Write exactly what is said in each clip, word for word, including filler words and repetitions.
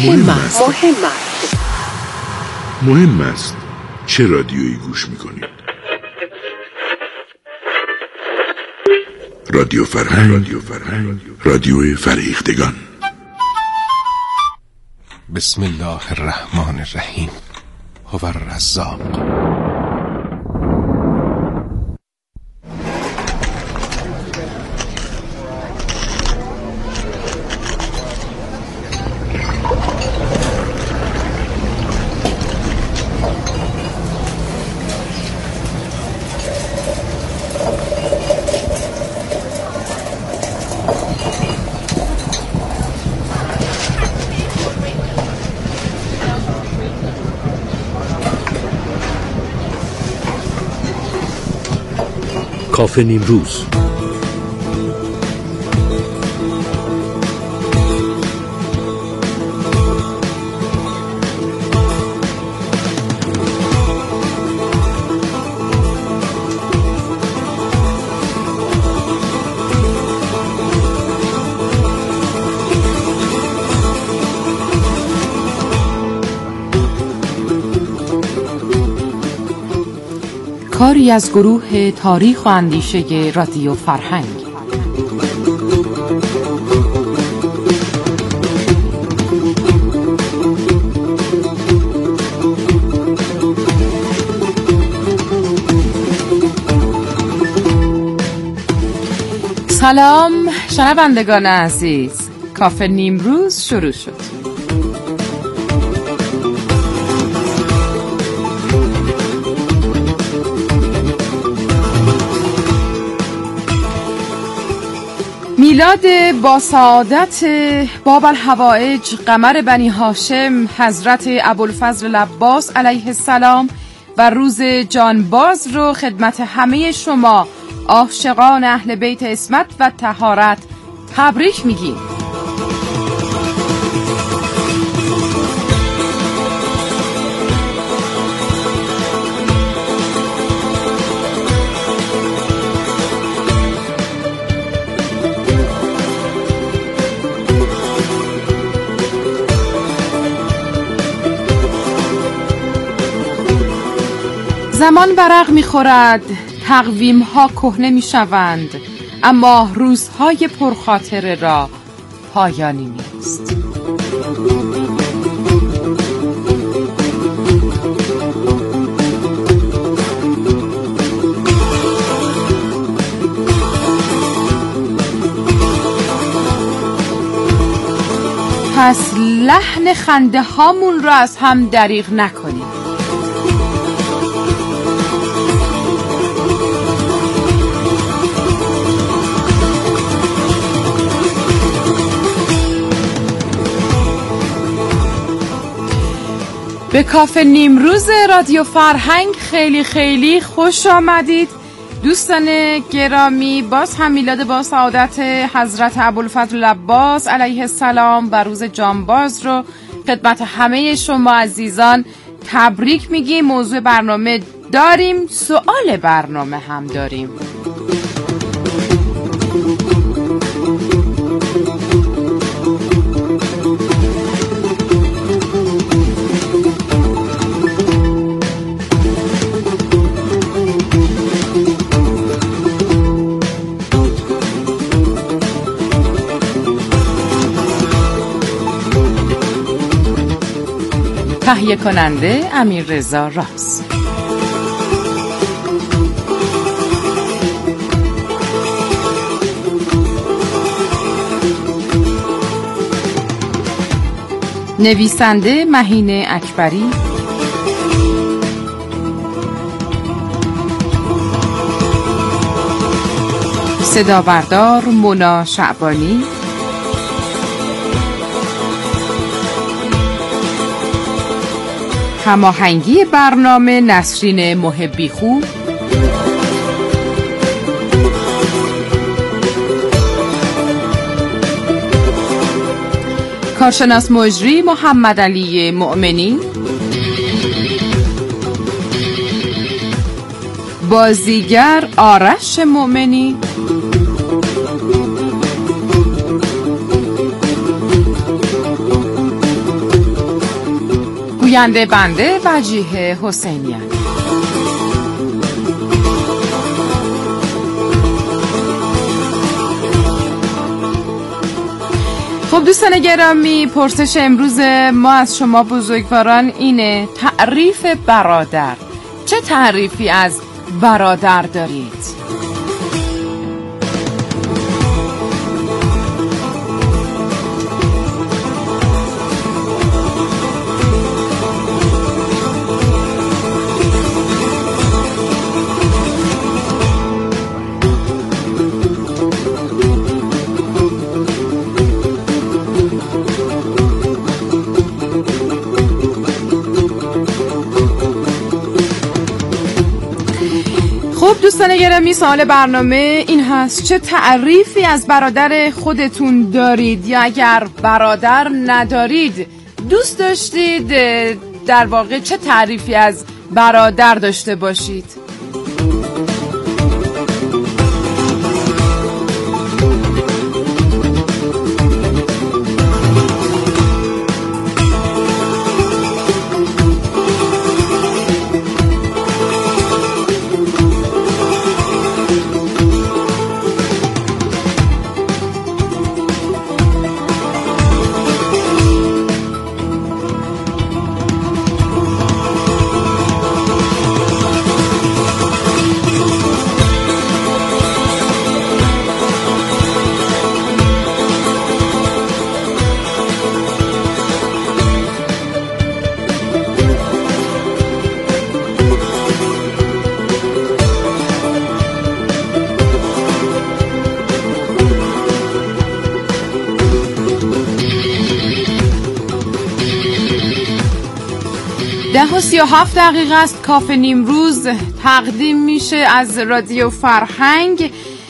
مهم است. مهم است. مهم است چه رادیویی گوش میکنید. رادیو فرهنگ، رادیو فرهنگ، رادیو فریختگان. بسم الله الرحمن الرحیم. هو الرزاق. کافه نیمروز. کاری از گروه تاریخ و اندیشه رادیو فرهنگ. سلام شنوندگان عزیز، کافه نیمروز شروع شد. میلاد با سعادت باب الحوائج قمر بنی هاشم حضرت ابوالفضل العباس علیه السلام و روز جانباز رو خدمت همه شما عاشقان اهل بیت عصمت و طهارت تبریک میگیم. زمان برق میخورد، تقویم ها کهنه میشوند، اما روزهای پرخاطره را پایانی نیست. پس لحن خنده هامون را از هم دریغ نکنیم. به کافه نیمروز رادیو فرهنگ خیلی خیلی خوش آمدید دوستان گرامی. باز هم میلاد با سعادت حضرت ابوالفضل العباس علیه السلام و روز جانباز رو خدمت همه شما عزیزان تبریک میگیم. موضوع برنامه داریم، سوال برنامه هم داریم. تهیه کننده امیررضا راز. نویسنده مهین اکبری. صدا بردار مونا شعبانی. هماهنگی برنامه نسرین محبی خوب. کارشناس مجری محمد علی مؤمنی. بازیگر آرش مؤمنی. گوینده بنده وجیه حسینیان. خب دوستان گرامی، پرسش امروز ما از شما بزرگواران اینه: تعریف برادر. چه تعریفی از برادر دارید؟ دوستان گرامی، سوال برنامه این هست: چه تعریفی از برادر خودتون دارید؟ یا اگر برادر ندارید دوست داشتید در واقع چه تعریفی از برادر داشته باشید؟ ده و سی و هفت دقیقه است. کافه نیمروز تقدیم میشه از رادیو فرهنگ.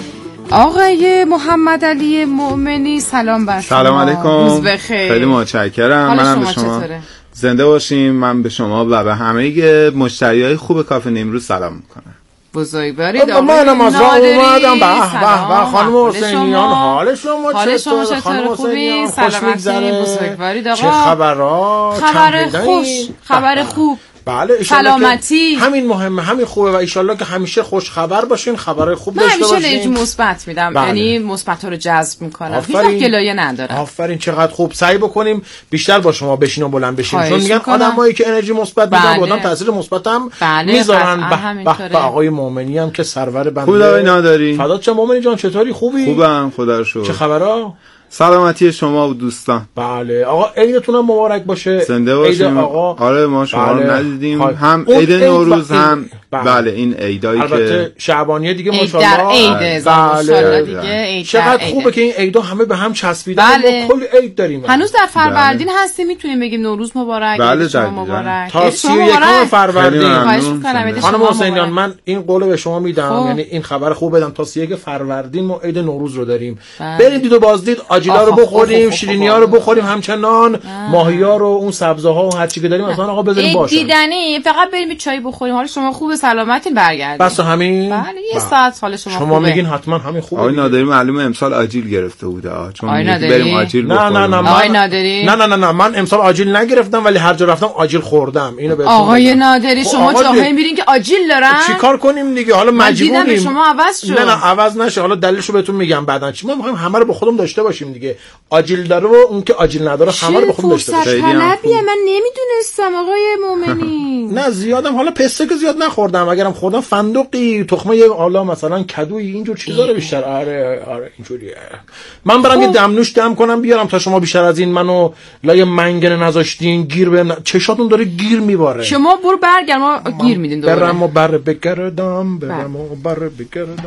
آقای محمد علی مؤمنی سلام بر شما. سلام علیکم. روز بخیر. خیلی متشکرم. منم به شما چطوره؟ زنده باشیم. من به شما و به همه مشتریای خوب کافه نیمروز سلام میکنم. بزرگوارید آقای منم از راه اومدم. به به به خانم حسینیان، حال شما حال شما چطور؟ خوبی؟ سلامتی؟ بزرگوارید آقا. چه خبرها؟ خبر خوش، خبر خوب. بله، سلامتی همین مهمه، همین خوبه و ایشالله که همیشه خوش خبر باشین، خبرهای خوب داشته باشین. من همیشه مثبت میدم، یعنی مثبت ها رو جذب میکنم، هیچ وقت گلایه ندارم. آفرین، چقدر خوب. سعی بکنیم بیشتر با شما بشین و بلند بشین، چون میگن آدمایی که انرژی مثبت میدن آدم تاثیر مثبت هم بله میذارن. به به آقای مؤمنی هم که سرور بنده. خوب داری نداری؟ فدات شم مؤمنی جان، چطوری؟ خوبی؟ خوبم خدا رو شکر. چه خبرها؟ سلامتی شما و دوستان. بله آقا، عیدتون هم مبارک باشه. زنده باشیم آقا. آره ما شما رو بله. ندیدیم. هم عید نوروز هم بله, بله این عیدایی که البته شعبانیه دیگه ماشاءالله. عید در عید ماشاءالله دیگه. عید چقدر خوبه که این عیدا همه به هم چسبیدن. بله. ما کلی عید داریم. هنوز در فروردین بله. هستیم، میتونیم بگیم نوروز مبارک. بله شما مبارک. تا سی و یکم فروردین. خانم حسینیان من این قولو به شما میدم، یعنی این خبر خوب بدم، تا سی و یک فروردین ما عید نوروز رو داریم. برید دید و بازدید، آجیلا رو بخوریم، شیرینی‌ها رو بخوریم، همچنان ماهی‌ها رو، اون سبزی‌ها و هر چی که داریم اصلا آقا بذاریم باشه. دیدنی فقط بریم چای بخوریم، حال شما خوبه، سلامتین، برگردید. بس همین. بله یه ساعت حال شما خوبه. شما میگین حتما همین خوبه. آقای نادری معلومه امسال آجیل گرفته بوده، چون بریم آجیل بخوریم. نه نه نه آقای نادری نه نه نه نه من امسال آجیل نگرفتم، ولی هر جا رفتم آجیل خوردم. اینو بهتون آقای نادری شما جاهایی میرین که آجیل دارن؟ چیکار کنیم دیگه؟ حالا مجبوریم. شما عوض شد. نه نه عوض نشه، حالا دلیلشو بهتون میگم بعداً. چی ما می‌خوایم همه رو به خودمون داشته باشیم دیگه. آجیل داره و اون که آجیل نداره همه رو به خودمون داشته باشیم. طلبیه، من نمیدونستم آقای مؤمنی. نه زیادم، حالا پسته که زیاد نخوردم، اگرم خوردم فندقی، تخمه حالا مثلا کدوی، اینجور چیزا رو بیشتر. آره آره اینجوریه. من برام یه دمنوش دم کنم بیارم تا شما بیشتر از این منو لای منگنه نذاشتین گیر بهم. چشاتون داره گیر میباره. شما برو برگرد، ما گیر میدین دوباره. برم و بر بگردم، برم و بر بگردم.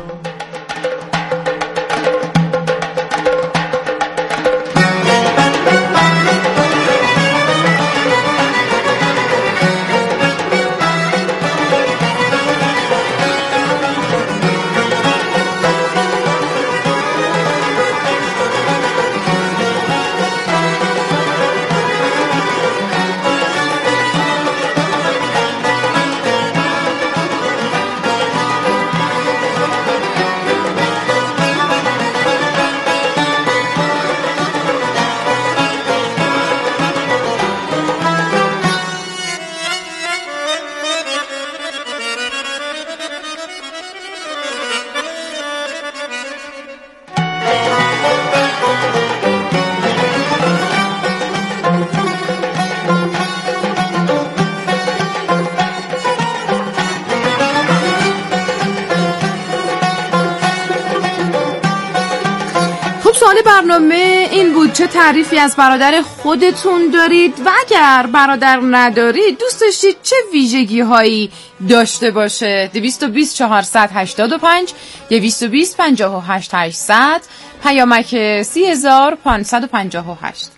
برنامه این بود چه تعریفی از برادر خودتون دارید و اگر برادر ندارید دوست داشتید چه ویژگی هایی داشته باشه. دویست و بیست چهارصد هشتاد و پنج دویست و بیست پنجاه و هشت هشتصد پیامک سی هزار پانصد و پنجاه و هشت.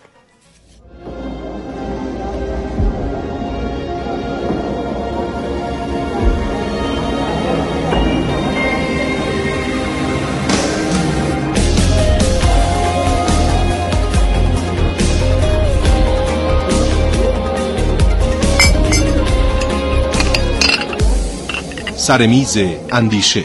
سر میز اندیشه.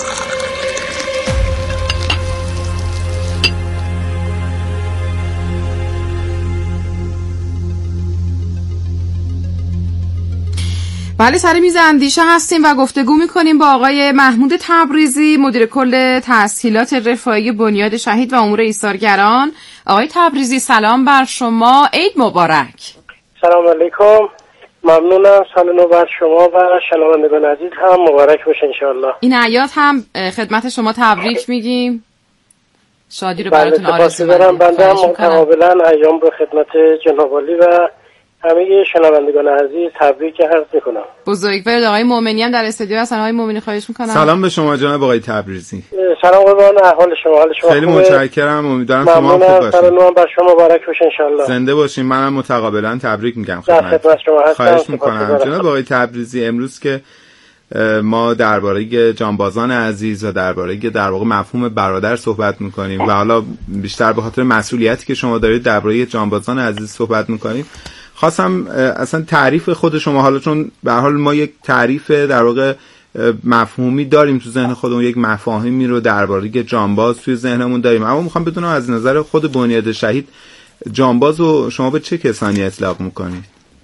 بله، سر میز اندیشه هستیم و گفتگو میکنیم با آقای محمود تبریزی، مدیر کل تسهیلات رفاهی بنیاد شهید و امور ایثارگران. آقای تبریزی سلام بر شما، عید مبارک. سلام علیکم، ممنونم. سال نو بر شما و شنوندگان عزیز هم مبارک باشه انشاءالله. این اعیاد هم خدمت شما تبریک میگیم، شادی رو براتون آرزو می‌کنم. بنده هم متقابلا ایام به خدمت جناب عالی و همه شنوندگان عزیز تبریک عرض میکنم. بزرگوار آقای مومنی هم در استودیو هستن. آقای مومنی خواهش میکنم. سلام به شما جناب آقای تبریزی. سلام قربان، احوال شما؟ حال شما خیلی خوبه؟ متشکرم، امیدوارم شما خوب باشید. سال نو بر شما مبارک باشه انشالله. زنده باشین. منم متقابلا تبریک میگم خدمت شما. خواهش میکنم جناب آقای تبریزی. امروز که ما درباره جانبازان عزیز و درباره در واقع مفهوم برادر صحبت میکنیم و حالا بیشتر به خاطر مسئولیتی که شما دارید درباره جانبازان عزیز صحبت میکنیم، خواستم اصلا تعریف خود شما، حالا چون به هر حال ما یک تعریف در واقع مفهومی داریم تو ذهن خودمون، یک مفاهیمی رو درباره جانباز توی ذهنمون داریم، اما میخوام بدونم از نظر خود بنیاد شهید جانباز رو شما به چه کسانی اطلاق میکنید؟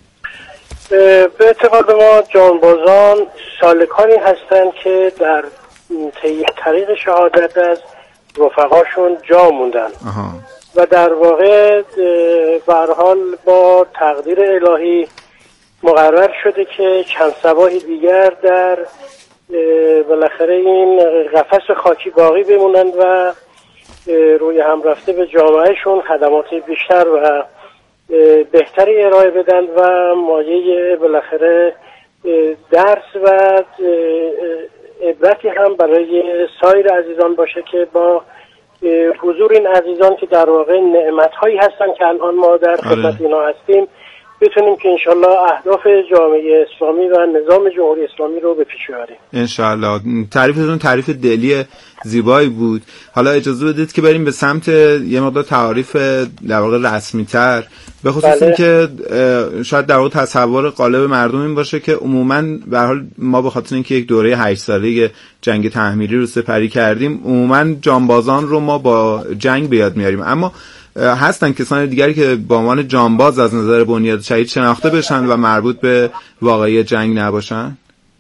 به اعتقاد ما جانبازان سالکانی هستند که در طریق شهادت از رفقاشون جا موندن. آها. و در واقع به هر حال با تقدیر الهی مقرر شده که چند صباحی دیگر در بالاخره این قفس خاکی باقی بمونند و روی هم رفته به جامعهشون خدمات بیشتر و بهتری ارائه بدن و مایه بالاخره درس و عبرتی هم برای سایر عزیزان باشه که با حضور این عزیزان که در واقع نعمت‌هایی هستن که الان ما در خدمت اینا هستیم بتونیم که انشالله اهداف جامعه اسلامی و نظام جمهوری اسلامی رو به پیش ببریم انشالله. تعریفتون تعریف دلی زیبایی بود. حالا اجازه بدید که بریم به سمت یه مقدار تعریف در واقع رسمی تر، به خصوص بله. این که شاید در واقع تصور قالب مردم این باشه که عموما به هر حال ما به خاطر اینکه یک دوره هشت ساله جنگ تحمیلی رو سپری کردیم عموما جانبازان رو ما با جنگ به یاد میاریم، اما هستن کسان دیگری که با عنوان جانباز از نظر بنیاد شهید شناخته بشن و مربوط به واقعی جنگ نباشن.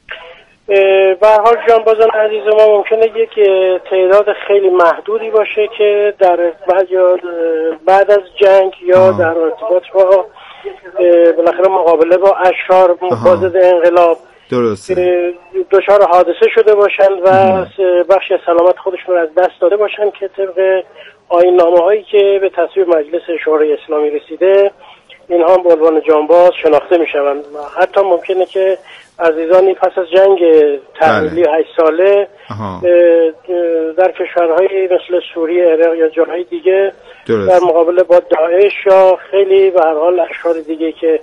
به هر حال جانبازان عزیز ما ممکنه یک تعداد خیلی محدودی باشه که در بعد بعد از جنگ یا آه. در ارتباط با بالاخره مقابله با اشرار مفاسد انقلاب درسته دچار حادثه شده باشند و ام. بخش سلامت خودشون رو از دست داده باشند که طبق آیین نامه هایی که به تصویب مجلس شورای اسلامی رسیده اینها به عنوان جانباز شناخته می شوند. حتی ممکنه که عزیزانی پس از جنگ تحمیلی هشت ساله در کشورهای مثل سوریه، عراق یا جاهای دیگه درست. در مقابله با داعش یا خیلی به هر حال اشرار دیگه که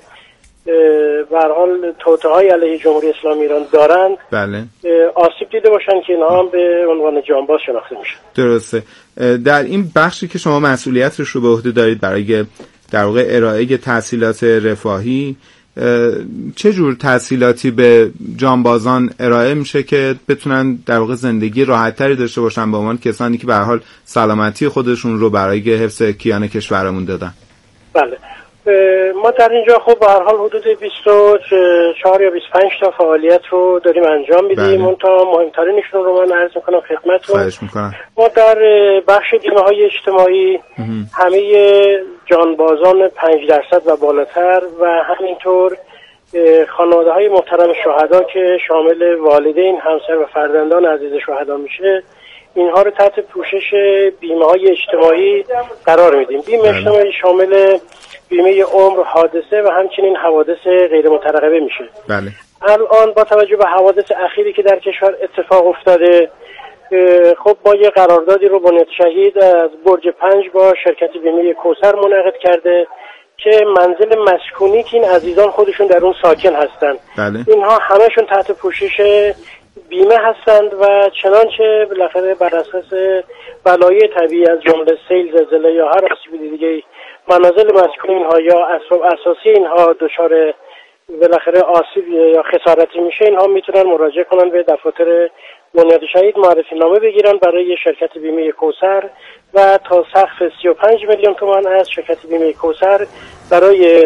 به هر حال توطئه‌های علیه جمهوری اسلامی ایران دارند بله. آسیب دیده باشن که اینها هم به عنوان جانباز شناخته میشن. درسته. در این بخشی که شما مسئولیتش رو به عهده دارید برای در واقع ارائه تحصیلات رفاهی، چه جور تحصیلاتی به جانبازان ارائه میشه که بتونن در واقع زندگی راحت‌تری داشته باشن به عنوان کسانی که به هر حال سلامتی خودشون رو برای حفظ کیان کشورمون دادن؟ بله، ما در اینجا خب به هر حال حدود بیست و چهار یا بیست و پنج تا فعالیت رو داریم انجام میدیم. اون تا مهمترینشون رو من عرض میکنم خدمتتون. خواهش میکنم. ما در بخش بیمه‌های اجتماعی همه جانبازان پنج درصد و بالاتر و همینطور خانواده‌های محترم شهدا که شامل والدین، همسر و فرزندان عزیز شهدا میشه اینها رو تحت پوشش بیمه های اجتماعی قرار میدیم. بیمه اجتماعی شامل بیمه عمر، حادثه و همچنین حوادث غیر مترقبه میشه. بله. الان با توجه به حوادث اخیری که در کشور اتفاق افتاده، خب ما یه قراردادی رو بنیاد شهید از برج پنج با شرکت بیمه کوثر منعقد کرده که منزل مسکونی که این عزیزان خودشون در اون ساکن هستن، بله. اینها همشون تحت پوشش بیمه هستند و چنانچه بالاخره بر اساس بلایای طبیعی از جمله سیل، زلزله یا هر آسیب دیگه منازل مسکونی اینها یا اسباب اساسی اینها دچار بالاخره آسیب یا خسارتی میشه، اینها میتونن مراجعه کنن به دفاتر بنیاد شهید، معرفی نامه بگیرن برای شرکت بیمه کوثر و تا سقف سی و پنج میلیون تومان از شرکت بیمه کوثر برای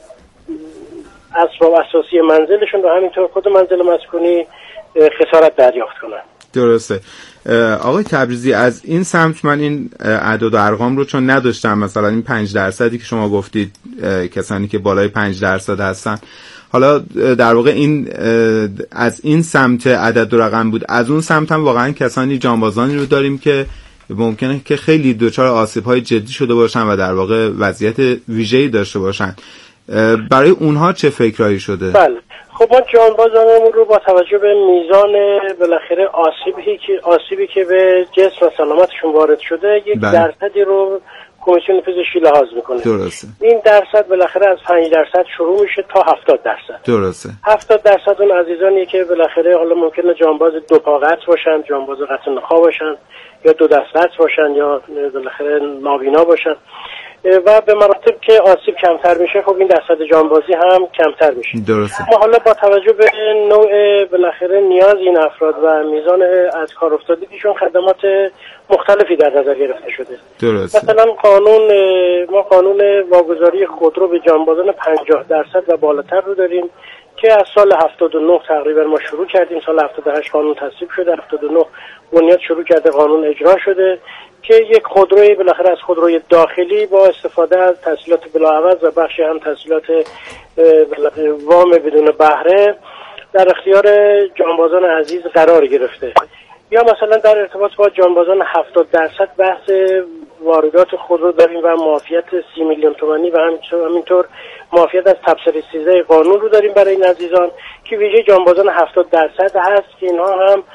اسباب اساسی منزلشون و همینطور خود منزل مسکونی خسارت دریافت کنن. درسته. آقای تبریزی، از این سمت من این اعداد و ارقام رو چون نداشتم، مثلا این پنج درصدی که شما گفتید کسانی که بالای پنج درصد هستن، حالا در واقع این از این سمت عدد و رقم بود، از اون سمت هم واقعا کسانی جانبازانی رو داریم که ممکنه که خیلی دچار آسیب‌های جدی شده باشن و در واقع وضعیت ویژه‌ای داشته باشن. برای اونها چه فکرایی شده؟ بله، خب ما جانبازانمون رو با توجه به میزان بالاخره آسیبی که آسیبی که به جسم و سلامتشون وارد شده یک بله. درصدی رو کمیسیون پزشکی لحاظ میکنه. درسته. این درصد بالاخره از پنج درصد شروع میشه تا هفتاد درصد. درسته. هفتاد درصد اون عزیزانی که بالاخره حالا ممکنه جانباز دو پا قطع باشن، جانباز قطع نخا باشن یا دو دست قطع باشن یا بالاخره نابینا باشن و به مراتب که آسیب کمتر میشه، خب این درصد جانبازی هم کمتر میشه. درسته. ما حالا با توجه به نوع بالاخره نیاز این افراد و میزان از کار افتادگیشون خدمات مختلفی در نظر گرفته شده. درسته. مثلا قانون ما قانون واگذاری خودرو به جانبازان پنجاه درصد و بالاتر رو داریم که از سال هفتاد و نه تقریبا ما شروع کردیم. سال هفتاد و هشت قانون تصویب شده، هفتاد و نه بنیاد شروع کرده، قانون اجرا شده که یک خودروی بالاخره از خودروی داخلی با استفاده از تسهیلات بلاعوض و بخشی هم تسهیلات وام بدون بهره در اختیار جانبازان عزیز قرار گرفته. یا مثلا در ارتباط با جانبازان هفتاد درصد بحث واردات خودرو داریم و معافیت سی میلیون تومانی و همینطور معافیت از تبصره سیزده قانون رو داریم برای این عزیزان که ویژه جانبازان هفتاد درصد هست که اینها هم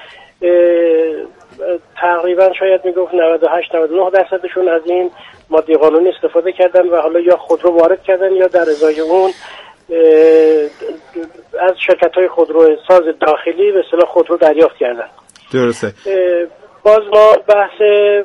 تقریبا شاید میگفت نود و هشت نود و نه درصدشون از این ماده قانونی استفاده کردن و حالا یا خودرو وارد کردن یا در ازای اون از شرکت‌های خودرو ساز داخلی به اصطلاح خودرو دریافت کردن. درسته. باز ما بحث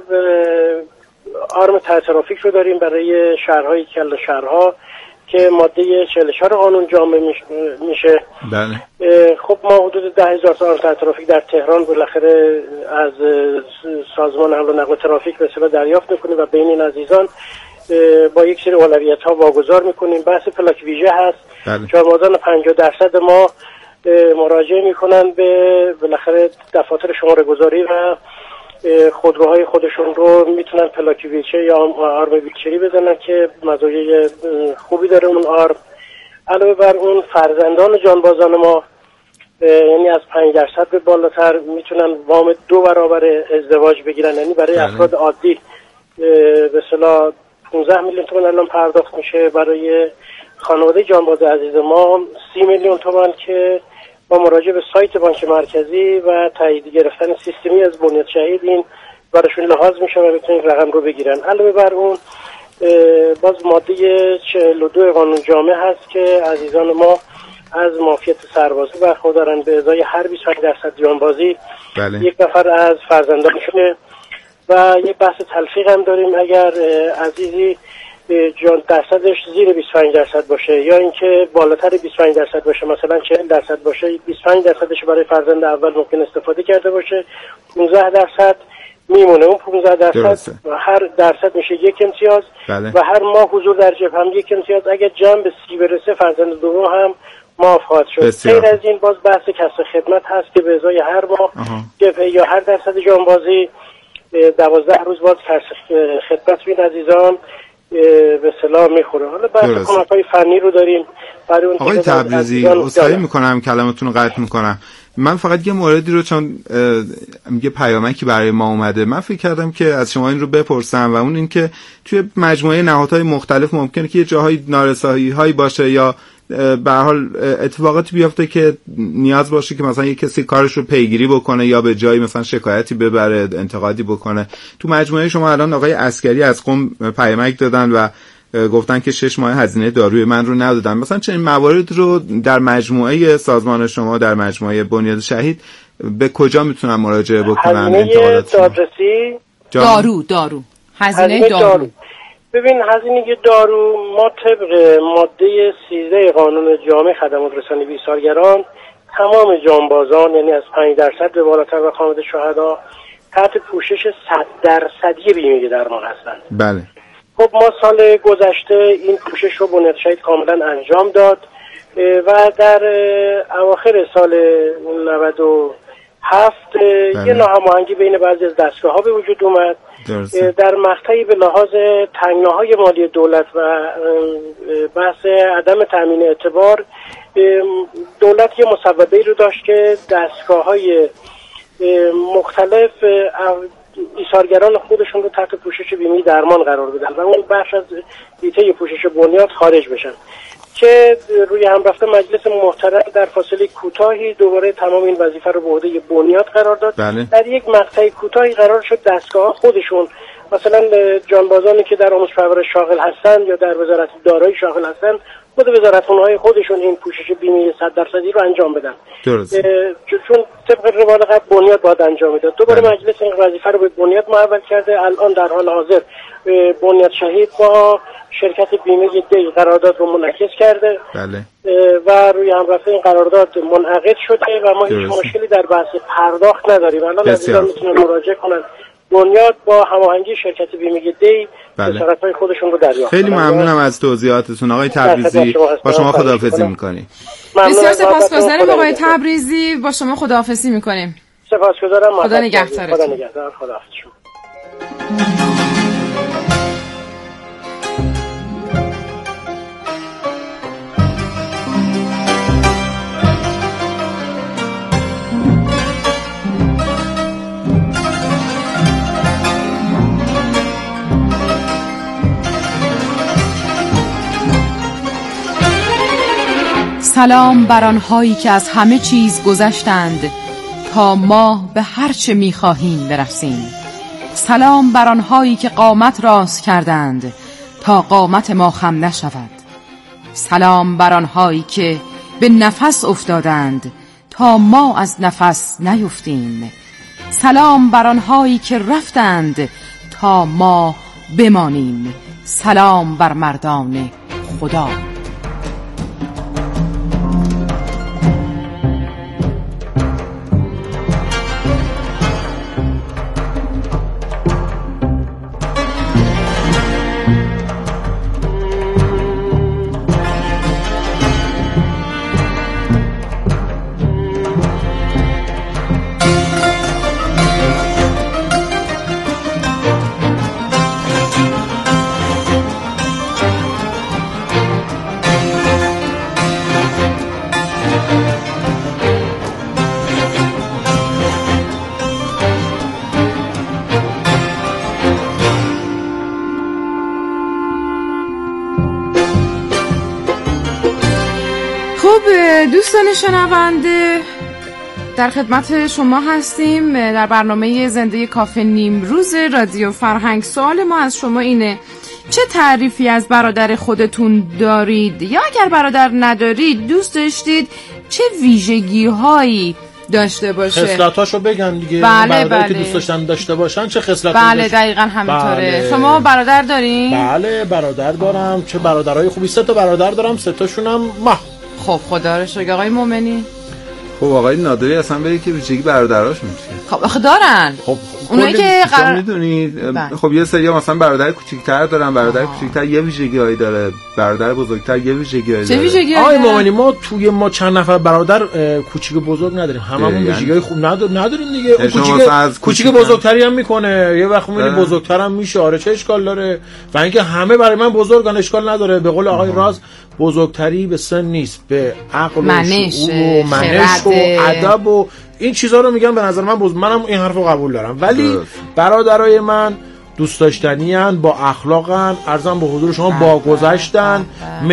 آرم ترافیک رو داریم برای شهرهای کل شهرها که ماده چهل و چهار قانون جامع میشه. بله. خب ما حدود ده هزار تا آرم ترافیک در تهران بالاخره از سازمان حمل و نقل ترافیک به اصطلاح دریافت میکنیم و بین این عزیزان با یک سری اولویت‌ها واگذار میکنیم. بحث پلاک ویژه هست. بله. جانبازان پنجاه درصد ما مراجعه میکنن به بالاخره دفاتر شماره گذاری و خودروهای خودشون رو میتونن پلاک ویلچر یا آرم ویلچری بزنن که مزایای خوبی داره اون آرم. علاوه بر اون فرزندان جانبازان ما یعنی از پنج درصد به بالاتر میتونن وام دو برابر ازدواج بگیرن، یعنی برای بله. افراد عادی به اصطلاح پانزده میلیون تومان الان پرداخت میشه، برای خانواده جانباز عزیز ما سی میلیون تومان که با مراجعه به سایت بانک مرکزی و تایید گرفتن سیستمی از بنیاد شهید این براشون لحاظ میشه و بتونن رقم رو بگیرن. علاوه بر اون باز ماده چهل و دو قانون جامع هست که عزیزان ما از معافیت سربازی برخوردارن به ازای هر بیست و پنج درصد جانبازی بله. یک نفر از فرزندانشونه. و یک بحث تلفیق هم داریم اگر عزیزی جان درصدش زیر بیست و پنج درصد باشه یا اینکه بالاتر بیست و پنج درصد باشه، مثلا چهل درصد باشه، بیست و پنج درصدش برای فرزند اول ممکن استفاده کرده باشه، پانزده درصد میمونه. اون پانزده درصد و هر درصد میشه یک امتیاز. بله. و هر ماه حضور در جبهه هم یک امتیاز. اگر جمع به سی برسه فرزند دوم هم معاف خواهد شد. غیر از این باز بحث کسب خدمت هست که به ازای هر ماه جبهه یا هر درصد جانبازی دوازده روز باز کسب خدمت بین عزیزان به اصطلاح میخوره. حالا بحث کمک‌های فنی رو داریم برای اون. آقای تبریزی، عذرخواهی میکنم کلامتون رو قطع میکنم. من فقط یه موردی رو چون میگه پیامکی برای ما اومده. من فکر کردم که از شما این رو بپرسم و اون این که توی مجموعه نهادهای مختلف ممکنه که یه جاهای نارسایی‌هایی باشه یا به هر حال اتفاقاتی بیفته که نیاز باشه که مثلا یه کسی کارش رو پیگیری بکنه یا به جایی مثلا شکایتی ببره، انتقادی بکنه. تو مجموعه شما الان آقای عسکری از قم پیامک دادن و گفتن که شش ماه هزینه داروی من رو ندادن. مثلا چنین موارد رو در مجموعه سازمان شما، در مجموعه بنیاد شهید به کجا میتونن مراجعه بکنن؟ هزینه دادرسی دارو دارو هزینه دارو. دارو ببین هزینه دارو ما طبق ماده سیزده قانون جامع خدمات رسانی به ایثارگران تمام جانبازان یعنی از پنج درصد به بالاتر و خانواده شهدا تحت پوشش صد درصدی بیمه درمان هستند. بله. خب ما سال گذشته این پوشش رو بنیاد شهید کاملا انجام داد و در اواخر سال نود و هفت بله. یه ناهماهنگی بین بعضی از دستگاه‌ها به وجود اومد. درسته. در مقطعی به لحاظ تنگناهای مالی دولت و بحث عدم تامین اعتبار دولت یه مصوبه‌ای رو داشت که دستگاه‌های مختلف ایثارگران خودشون رو تحت پوشش بیمه درمان قرار بدن و اون بخش از دیته پوشش بنیاد خارج بشن که روی هم رفته مجلس محترم در فاصله کوتاهی دوباره تمام این وظیفه رو به عهده بنیاد قرار داد. بله. در یک مقطع کوتاهی قرار شد دستگاه خودشون مثلا جانبازانی که در آموزش پرورش شاغل هستن یا در وزارت دارایی شاغل هستن خود وزارتخونه‌های خودشون این پوشش بیمه صد درصدی رو انجام بدن. درست. چون طبق روال قبل بنیاد باید انجام میداد. دوباره بله. مجلس این وظیفه رو به بنیاد محول کرده. الان در حال حاضر بنیاد شهید با شرکت بیمه دی قرارداد رو منعکس کرده. بله. و روی هم رفته این قرارداد منعقد شده و ما هیچ مشکلی در بحث پرداخت نداریم. الان عزیزان میتونن مراجعه کنن. بنیاد با هماهنگی شرکت بیمه دی بله. شرکت‌های خودشون رو دریافت. خیلی ممنونم از توضیحاتتون آقای تبریزی. با شما خداحافظی می‌کنیم. بسیار سپاسگزارم آقای تبریزی. با شما خداحافظی می‌کنیم. سپاسگزارم. خدا نگهدارتون. خدا نگهدار. خداحافظ. سلام بر آنهایی که از همه چیز گذشتند تا ما به هر چه می‌خواهیم برسیم. سلام بر آنهایی که قامت راست کردند تا قامت ما خم نشود. سلام بر آنهایی که به نفس افتادند تا ما از نفس نیفتیم. سلام بر آنهایی که رفتند تا ما بمانیم. سلام بر مردان خدا. دوستان شنونده در خدمت شما هستیم در برنامه زنده کافه نیمروز رادیو فرهنگ. سوال ما از شما اینه چه تعریفی از برادر خودتون دارید یا اگر برادر ندارید دوست داشتید چه ویژگی هایی داشته باشه؟ خصلتاشو بگن دیگه. بله برادری بله. که دوست داشتن داشته باشن چه خصلتی بله داشت؟ دقیقاً همینطوره. بله. شما برادر دارین؟ بله برادر دارم. چه برادرای خوبی. سه تا برادر دارم. سه تاشونم ما. خب خدا رو شکر. آقای مومنی خب آقای نادری اصلا بگه که ویژگی برادراشون چیه؟ خب آخه دارن. خب اونایی که قرار میدونید خب یه سری مثلا برادر کوچیک‌تر دارن. برادر کوچیک‌تر یه ویژگی‌هایی داره، برادر بزرگتر یه ویژگی‌هایی داره. چه ویژگی‌هایی آقای داره؟ مومنی ما توی ما چند نفر برادر کوچیک بزرگ نداریم. هممون یعنی... ویژگی‌های خوب نداریم نداریم دیگه. اون کوچیک از کوچیک بزرگتری هم میکنه. یه وقت میبینی بزرگتر هم میشه. آره چه اشکال داره؟ و اینکه همه برای من بزرگان اشکال نداره. به قول آقای راز بزرگتری به سن نیست، به عقل و شعور و منش و ادب و این چیزا رو میگن به نظر من بز... منم این حرفو قبول دارم، ولی برادرای من دوست داشتنیان، با اخلاقن، عرضم به حضور شما با گذشتن،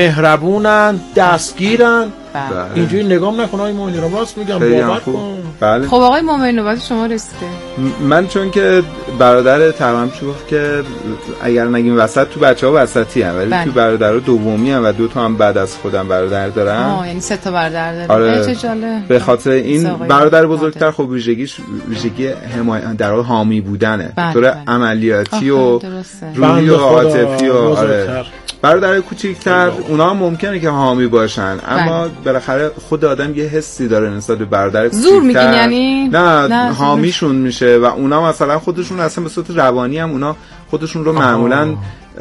مهربونن، دستگیرن. اینجوری نگام نکن آقای مومنی، رو راست میگم، باور کن. بله. خب آقای مومنی نوبت شما رسیده. من چون که برادر تقریبا گفت که اگر نگیم وسط، تو بچه‌ها وسطی ام، ولی تو برادرها دومی ام و دو تا هم بعد از خودم برادر دارم. آه یعنی سه تا برادر دارم. آره. چه جالب. به خاطر این برادر بزرگتر خب ویژگیش ویژگی حمایت در حال حامی بودنه، به طور عملیاتی و روحی و عاطفی و آره. برادر کوچیک‌تر اونا هم ممکنه که حامی باشن، اما بالاخره خود آدم یه حسی داره نسبت به برادر کوچیک‌تر. زور میگین یعنی؟ نه, نه حامیشون میشه و اونا مثلا خودشون اصلا به صورت روانی هم اونا خودشون رو معمولاً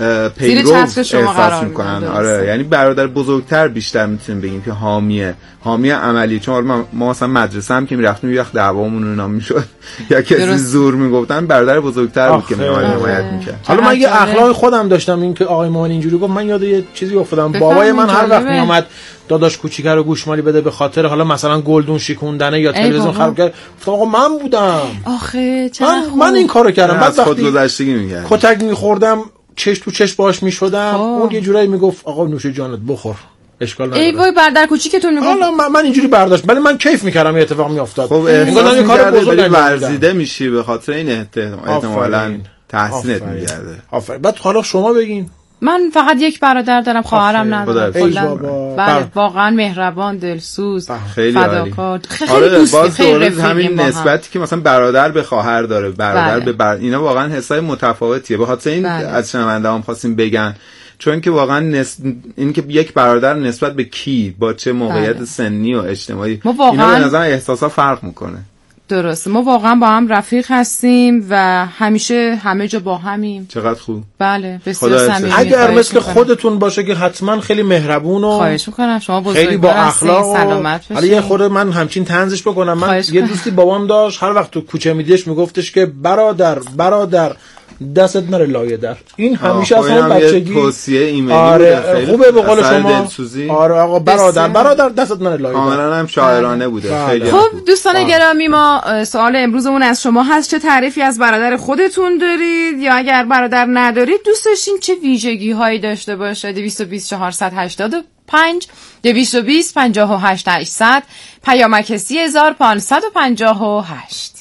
پیرو احساس میکنن. آره یعنی برادر بزرگتر بیشتر میتونیم بگیم که حامیه، حامی عملی. چون ما, ما مثلا مدرسه هم که میرفتیم یه وقت دعوامون اونا میشد یا کسی زور میگفتن، برادر بزرگتر بود که میومد حمایت میکرد. حالا من یه اخلاق خودم داشتم، این که آقای مومن اینجوری گفت، من یاد یه چیزی افتادم. بابای من هر وقت میومد داداش کوچیکه رو گوشمالی بده به خاطر حالا مثلا گلدون شیکوندنه یا تلویزیون خراب کرد، آقا من بودم. آخه چرا من, من این کارو کردم. بعد وقتی خودگذشتگی میکرد، کتک میخوردم، چش تو چش باش میشدم، اون یه جورایی میگفت آقا نوش جانت بخور، اشکال نداره. ای وای برادر کوچیکتون میگفت. حالا من, من اینجوری برداشت، ولی من کیف میکردم این اتفاق میافتاد. خب احساس یه کار بزرگ ورزیده میشی، به خاطر این احتمالاً تحسینت میگرده. آفرین. بعد حالا شما بگین. من فقط یک برادر دارم، خواهرم ندارم. کلا بله واقعا مهربان، دلسوز، فداکار، خیلی آره دوستی، خیلی رفیقیم. همین نسبتی که مثلا برادر به خواهر داره، برادر به بر... اینا واقعا حسای متفاوتیه. به خاطر این بله. از شنونده‌ام خواستیم بگن، چون که واقعا نس... این که یک برادر نسبت به کی، با چه موقعیت بله. سنی و اجتماعی، واقعا... اینا به نظر احساسا فرق میکنه. درسته، ما واقعا با هم رفیق هستیم و همیشه همه جا با همیم. چقدر خوب. بله بسیار صمیمی. اگر مثل خودتون باشه که حتما خیلی مهربون و خواهش میکنم، شما بزرگوار خیلی با اخلاق سلامت باشید. حالا یه خورده من همچین طنزش بکنم، من یه دوستی بابام داشت، هر وقت تو کوچه میدیش میگفتش که برادر برادر دستت نره لایه در. این همیشه از همون بچگی توصیه ایمیلی آره بوده. خوبه به قول شما. دلسوزی. آره آقا برادر برادر دستت نره لایه در. کاملا هم شاعرانه بوده. خیلی خب دوستان گرامی، ما سوال امروزمون از شما هست چه تعریفی از برادر خودتون دارید، یا اگر برادر ندارید دوست داشتین چه ویژگی هایی داشته باشه؟ دویست و بیست چهارصد و هشتاد و پنج دویست و بیست پنجاه و هشت هشتصد پیامک سی هزار و پانصد و پنجاه و هشت.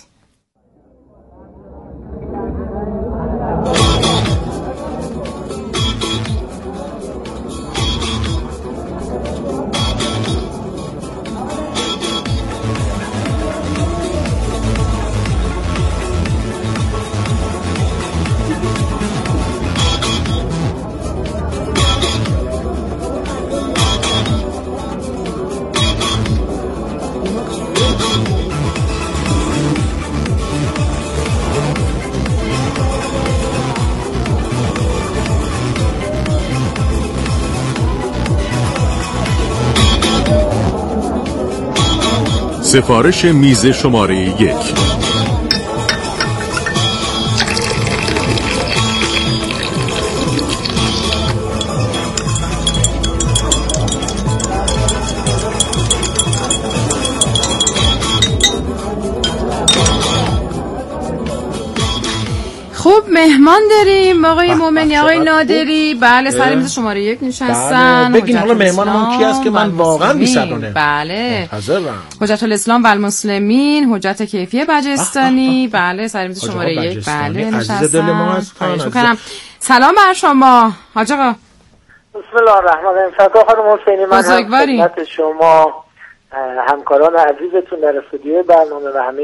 سفارش میز شماره یک. خب مهمان داریم، آقای مومنی، آقای نادری. بله سر میز شماره یک نشستن. بله. بگین حالا مهمانمون کی است که من واقعا بی‌صبرانم. بله حجت الاسلام و المسلمین، حجت کیفی بجستانی. بله سر میز شماره یک بله نشستن. خواهش می‌کنم. سلام بر شما حاج آقا. بسم الله الرحمن الرحیم. فتاح خانم حسینی، من هم خدمت شما همکاران عزیزتون در استودیو برنامه و همه